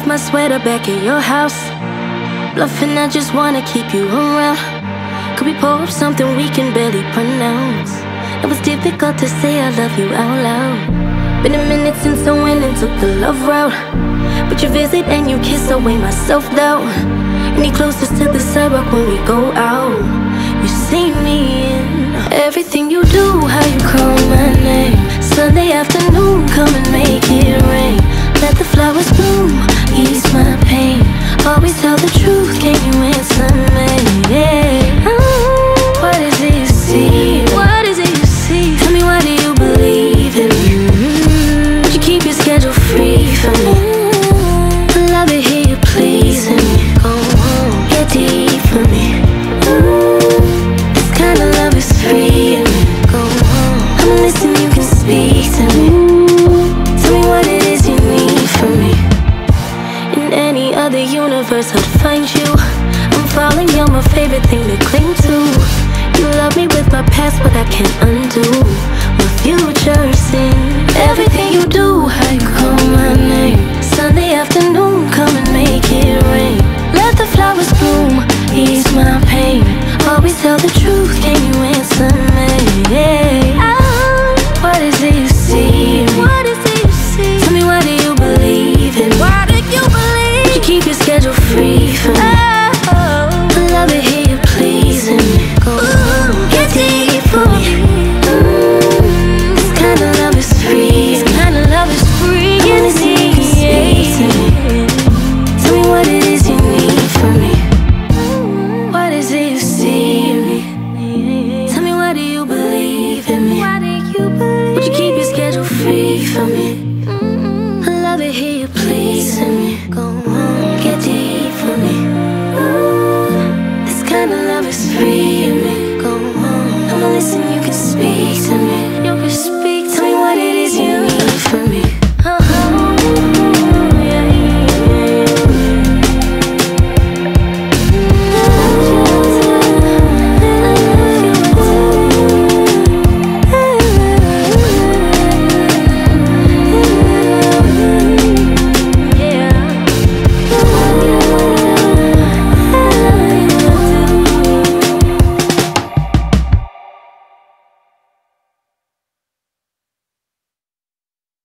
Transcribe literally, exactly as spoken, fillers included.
my sweater back at your house. Bluffing, I just wanna keep you around. Could we pour up something we can barely pronounce? It was difficult to say I love you out loud. Been a minute since I went and took the love route, but you visit and you kiss away my self-doubt. Any closest to the sidewalk when we go out, you see me in everything you do, how you call my name. Sunday afternoon, come and make it rain. Let the flowers bloom, ease my pain. Always tell the truth, can you answer me? Yeah. Oh, what is it you see? What is it you see? Tell me, why do you believe in me? Mm-hmm. Would you keep your schedule free for me? I love it, hear you pleasing me. Go on, get deep for me. Ooh, this kind of love is free in me. Go on, I'm listening, you can speak to me. Tell me what it is you need from me. In any other universe I'd find you. I'm falling, you're my favorite thing to cling to. You love me with my past, but I can't undo my future's in everything you do, how you call my name. Sunday afternoon, come and make it